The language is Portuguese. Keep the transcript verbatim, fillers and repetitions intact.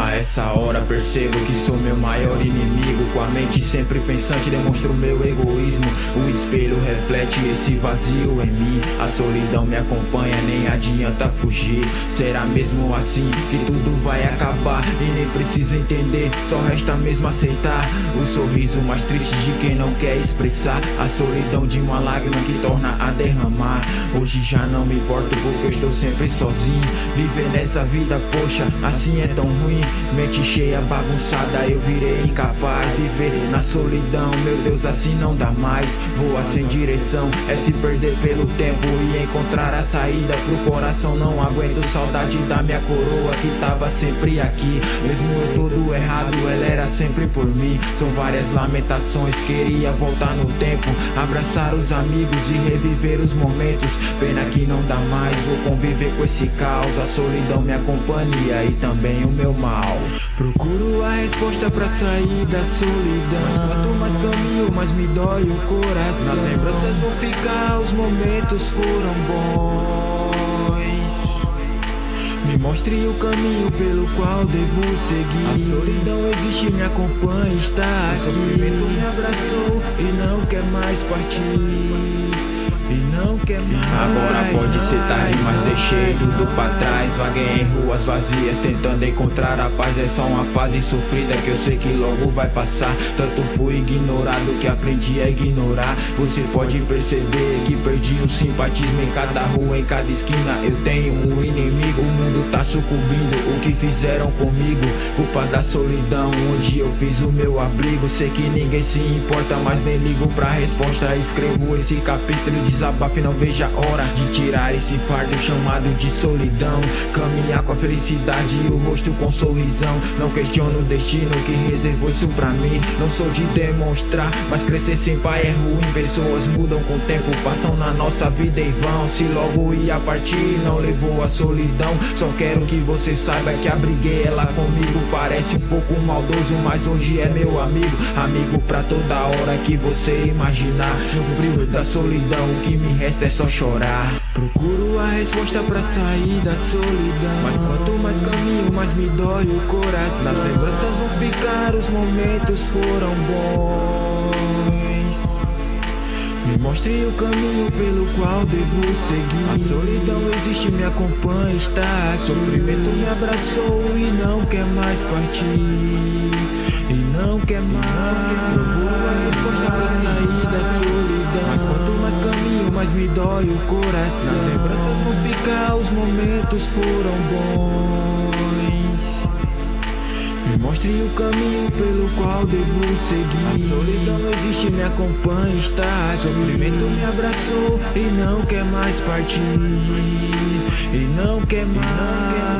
A essa hora percebo que sou meu maior inimigo. Com a mente sempre pensante demonstro meu egoísmo. O espelho reflete esse vazio em mim. A solidão me acompanha, nem adianta fugir. Será mesmo assim que tudo vai acabar? E nem precisa entender, só resta mesmo aceitar. O sorriso mais triste de quem não quer expressar. A solidão de uma lágrima que torna a derramar. Hoje já não me importo porque eu estou sempre sozinho. Viver nessa vida, poxa, assim é tão ruim. Mente cheia, bagunçada, eu virei incapaz. Viver na solidão, meu Deus, assim não dá mais. Voar sem direção é se perder pelo tempo e encontrar a saída pro coração. Não aguento saudade da minha coroa que tava sempre aqui. Mesmo eu todo errado, ela era sempre por mim. São várias lamentações, queria voltar no tempo, abraçar os amigos e reviver os momentos. Pena que não dá mais, vou conviver com esse caos. A solidão me acompanha e também o meu mal. Procuro a resposta pra sair da solidão, mas quanto mais caminho, mais me dói o coração. Nas lembranças vão ficar, os momentos foram bons. Me mostre o caminho pelo qual devo seguir. A solidão existe, me acompanha, está aqui. O sofrimento me abraçou e não quer mais partir. E não quer mais. Agora pode ser tarde, mas deixei tudo pra trás. Vaguei em ruas vazias, tentando encontrar a paz. É só uma fase sofrida que eu sei que logo vai passar. Tanto fui ignorado que aprendi a ignorar. Você pode perceber que perdi o simpatismo. Em cada rua, em cada esquina eu tenho um inimigo. O mundo tá sucumbindo, o que fizeram comigo. Culpa da solidão, onde eu fiz o meu abrigo. Sei que ninguém se importa, mas nem ligo pra resposta. Escrevo esse capítulo de desabafo e não vejo a hora de tirar esse fardo chamado de solidão. Caminhar com a felicidade e o rosto com um sorrisão. Não questiono o destino que reservou isso pra mim. Não sou de demonstrar, mas crescer sem pai é ruim. Pessoas mudam com o tempo, passam na nossa vida em vão. Se logo ia partir, não levou a solidão. Só quero que você saiba que abriguei ela comigo. Parece um pouco maldoso, mas hoje é meu amigo. Amigo pra toda hora que você imaginar. No frio da solidão, o que me resta é só chorar. Procuro a resposta pra sair da solidão, mas quanto mais caminho, mais me dói o coração. Nas lembranças vão ficar, os momentos foram bons. Me mostre o caminho pelo qual devo seguir. A solidão existe, me acompanha, está aqui. Sofrimento me abraçou e não quer mais partir. E não quer mais. Procuro a resposta pra sair da solidão, mas quanto mais caminho, mais me dói o coração. Nas lembranças vão ficar, os momentos foram bons. Me mostre o caminho pelo qual devo seguir. A solidão existe, me acompanha, está aqui. Sofrimento me abraçou e não quer mais partir. E não quer mais.